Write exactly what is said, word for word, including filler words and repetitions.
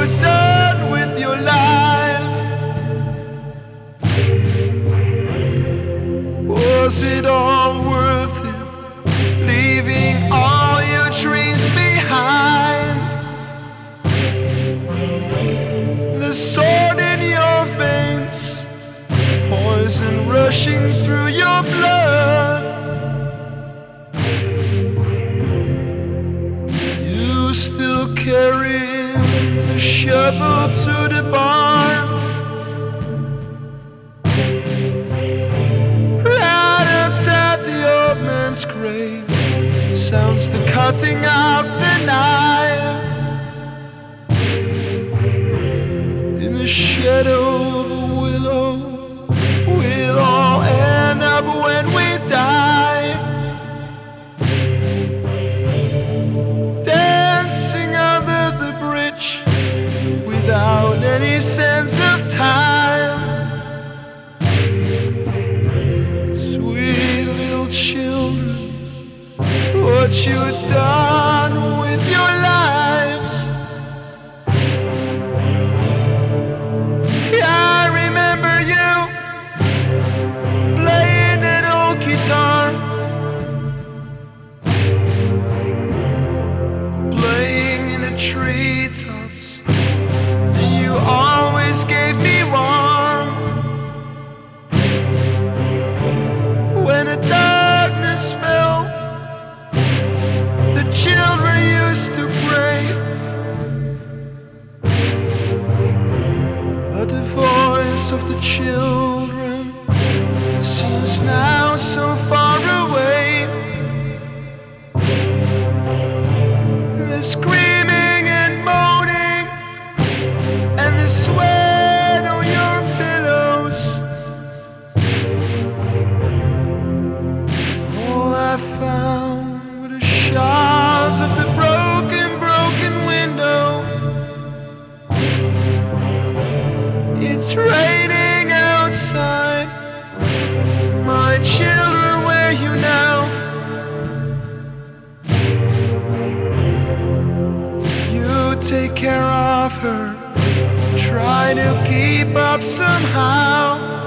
you've done with your life. Was it all worth it, leaving all your dreams behind? The sword in your veins, poison rushing through your blood. You still carrying the shovel to the barn. Right outside the old man's grave sounds the cutting of the knife. In the shadow of a willow, we'll all end up when we die, dancing under the bridge without any sense of time. Sweet little children, what you've done with your lives. I remember you playing an old guitar, playing in the treetops, and you always gave me warm. When the darkness fell, the children used to pray, but the voice of the children seems now so far away. The screaming and moaning and the sweat on your pillows, all I found were the shards of the broken, broken window. It's raining outside, my children, where are you now? You take care of her, try to keep up somehow.